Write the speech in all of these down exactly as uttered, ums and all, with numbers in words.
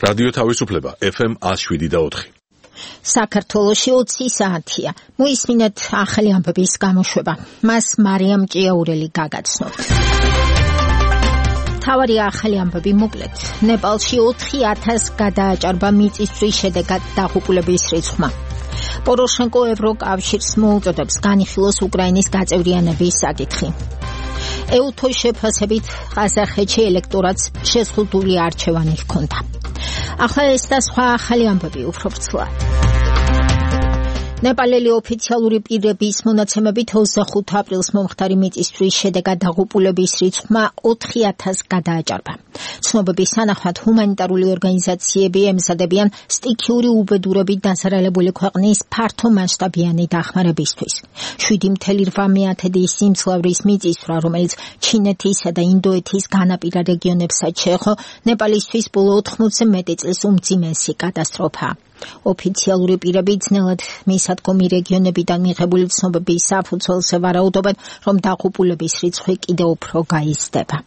რადიო თავისუფლება ეფ ემ one oh seven და four. საქართველოში ოცი საათია. მოისმინეთ ახალი ამბების გამოშვება. მას მარიამ ჭიაურელი გაგაცნობთ. თავარი ახალი ამბები მოკლედ. ნეპალში ოთხი ათას გადააჭარბა მიწისძვრის შედეგად დაღუპულების რიცხვმა. პოროშენკო ევროკავშირს მოუწოდებს განიხილოს უკრაინის გაწევრიანების საკითხი. ეუთოს შეფასებით ყაზახეთში ელექტორატს შეზღუდული არჩევანი ჰქონდა. ახლა ეს და სხვა ახალი ამბები უფრო ვრცლად. ნეპალელი ოფიციალური პირების მონაცემებით ოცდახუთ აპრილს მომხდარი მიწისძვრის შედეგად დაღუპულების რიცხვმა ოთხი ათას გადააჭარბა. ცნობების თანახმად ჰუმანიტარული ორგანიზაციები ემზადებიან სტიქიური უბედურებით დასარალებული ქვეყნის ფართო მასშტაბიანი დახმარებისთვის. შვიდი целых რვა დесятых სიმძლავრის მიწისძვრა, რომელიც ჩინეთისა და ინდოეთის განაპირა რეგიონებსაც შეეხო, ნეპალისთვის ბოლო ოთხმოცზე მეტი წლის უმძიმესი კატასტროფაა. ოფიციალური პირები ძნელად მისადგომი რეგიონებიდან მიღებული ცნობების საფუძველზე ვარაუდობენ, რომ დაღუპულების რიცხვი კიდევ უფრო გაიზრდება.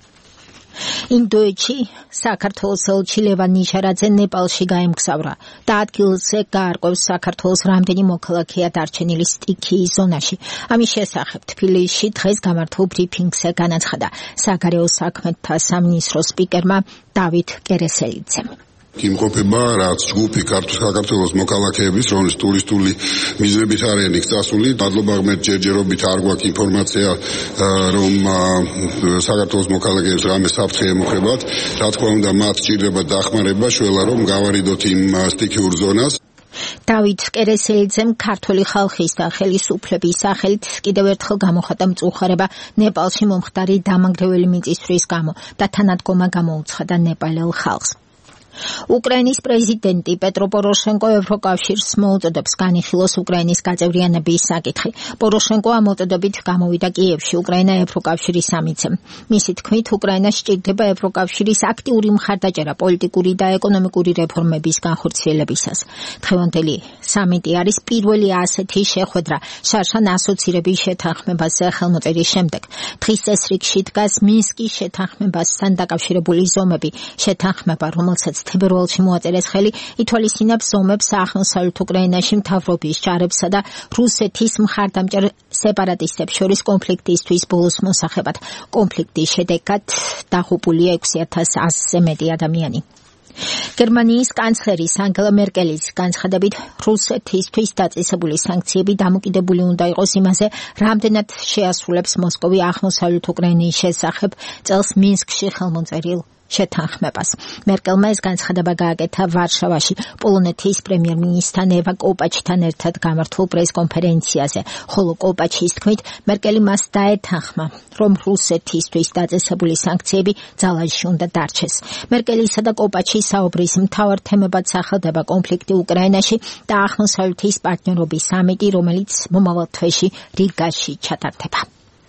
ინდოეთში საქართველოს ელჩი ლევან ნიჟარაძე ნეპალში გაემგზავრა და ადგილზე გაარკვევს საქართველოს რამდენი მოქალაქეა დარჩენილი სტიქიის ზონაში. ამის შესახებ თბილისში დღეს გამართულ ბრიფინგზე განაცხადა საგარეო საქმეთა სამინისტროს სპიკერმა დავით კერესელიძემ. იმყოფება რაც ჯგუფი საქართველოს მოქალაქეების, რომლის ტურისტული მიზნებით არიან იქ წასული. მადლობა ღმერთ ჯერჯერობით არ გვაქვს ინფორმაცია, რომ საქართველოს მოქალაქეებს რამე საფრთხე ემუქრებათ. რა თქმა უნდა, მათ სჭირდება დახმარება, შველა რომ გავარიდოთ იმ სტიქიურ ზონას. დავით კერესელიძემ ქართული ხალხის და ხელისუფლების სახელით კიდევ ერთხელ გამოხატა მწუხარება ნეპალში მომხდარი დამანგრეველი მიწისძვრის გამო და თანადგომა გამოუცხადა ნეპალელ ხალხს. უკრაინის პრეზიდენტი პეტრო პოროშენკო ევროკავშირს მოუწოდებს განიხილოს უკრაინის გაწევრიანების საკითხი. პოროშენკო ამ მოწოდებით გამოვიდა კიევში უკრაინა ევროკავშირის სამიტზე. მისი თქმით, უკრაინას სჭირდება ევროკავშირის აქტიური მხარდაჭერა პოლიტიკური და ეკონომიკური რეფორმების განხორციელებისას. დღევანდელი სამიტი არის პირველი ასეთი შეხვედრა შარშან ასოცირების შეთანხმებაზე ხელმოწერის შემდეგ. დღის წესრიგში დგას მინსკის შეთანხმებასთან დაკავშირებული ზომები, შეთანხმება, რომელსაც თებერვალში მოაწერეს ხელი, ითვალისწინებს ზომებს აღმოსავლეთ უკრაინაში მთავრობის ჯარებსა და რუსეთის მხარდამჭერ სეპარატისტებს შორის კონფლიქტისთვის ბოლოს მოსახებად. კონფლიქტის შედეგად დაღუპულია ექვსი ათას ასზე მეტი ადამიანი. გერმანიის კანცლერის ანგელა მერკელის განცხადებით, რუსეთისთვის დაწესებული სანქციები დამოკიდებული უნდა იყოს იმაზე, რამდენად შეასრულებს მოსკოვი აღმოსავლეთ უკრაინის შესახებ წელს მინსკში ხელმოწერილ შეთანხმებას. მერკელმა ეს განცხადება გააკეთა ვარშავაში პოლონეთის პრემიერ-მინისტრთან ევა კოპაჩთან ერთად გამართულ პრესკონფერენციაზე, ხოლო კოპაჩის თქმით, მერკელი მას დაეთანხმა, რომ რუსეთისთვის დაწესებული სანქციები ძალაში უნდა დარჩეს. მერკელისა და კოპაჩის საუბრის მთავარ თემებად სახელდება კონფლიქტი უკრაინაში და აღმოსავლეთის პარტნიორობის სამიტი, რომელიც მომავალ თვეში რიგაში ჩატარდება.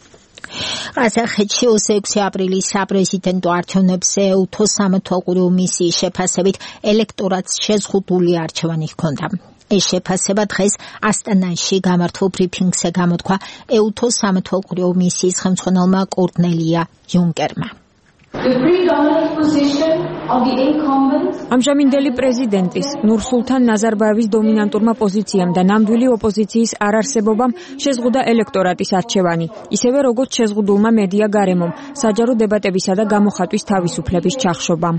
ყაზახეთში ოცდაექვსი აპრილის საპრეზიდენტო არჩევნებზე ეუთოს სამეთვალყურეო მისიის შეფასებით ელექტორატს შეზღუდული არჩევანი ჰქონდა. ეს შეფასება დღეს ასტანაში გამართულ ბრიფინგზე გამოთქვა ეუთოს სამეთვალყურეო მისიის ხელმძღვანელმა კორნელია იუნკერმა. ამჟამინდელი პრეზიდენტის ნურსულთან ნაზარბაევის დომინანტურმა პოზიციამ და ნამდვილი ოპოზიციის არარსებობამ შეზღუდა ელექტორატის არჩევანი, ისევე როგორც შეზღუდულმა მედია გარემომ, საჯარო დებატებისა და გამოხატვის თავისუფლების ჩახშობამ.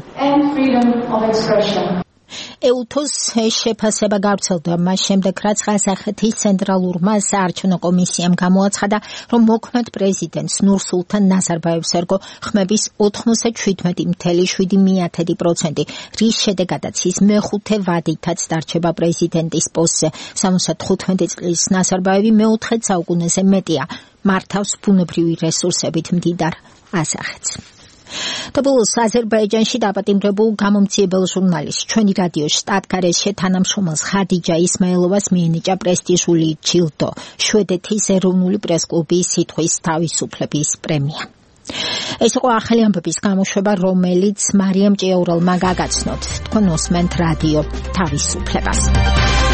ეუთოს შეფასება გავრცელდა მას შემდეგ, რაც ყაზახეთის ცენტრალურმა საარჩევნო კომისიამ გამოაცხადა, რომ მოქმედ პრეზიდენტს ნურსულთან ნაზარბაევს ერგო ხმების ოთხმოცდაშვიდმეტი целых შვიდი დесятых პროცენტი, რის შედეგადაც ის მეხუთე ვადითაც დარჩება პრეზიდენტის პოსტზე. სამოცდათხუთმეტი წლის ნაზარბაევი მეოთხე საუკუნეზე მეტია, მართავს ბუნებრივი რესურსებით მდიდარ ყაზახეთს. და ბოლოს აზერბაიჯანში დაპატიმრებულ გამომცემელ ჟურნალისტ ჩვენი რადიო შტატგარეშე თანამშრომელს ხადიჯა ისმაილოვას მიენიჭა პრესტიჟული ჯილდო, შვედეთის ეროვნული პრესკლუბის სიტყვის თავისუფლების პრემია. ეს იყო ახალი ამბების გამოშვება, რომელიც მარიამ ჭიაურელმა გაგაცნოთ. თქვენ უსმენთ რადიო თავისუფლებას.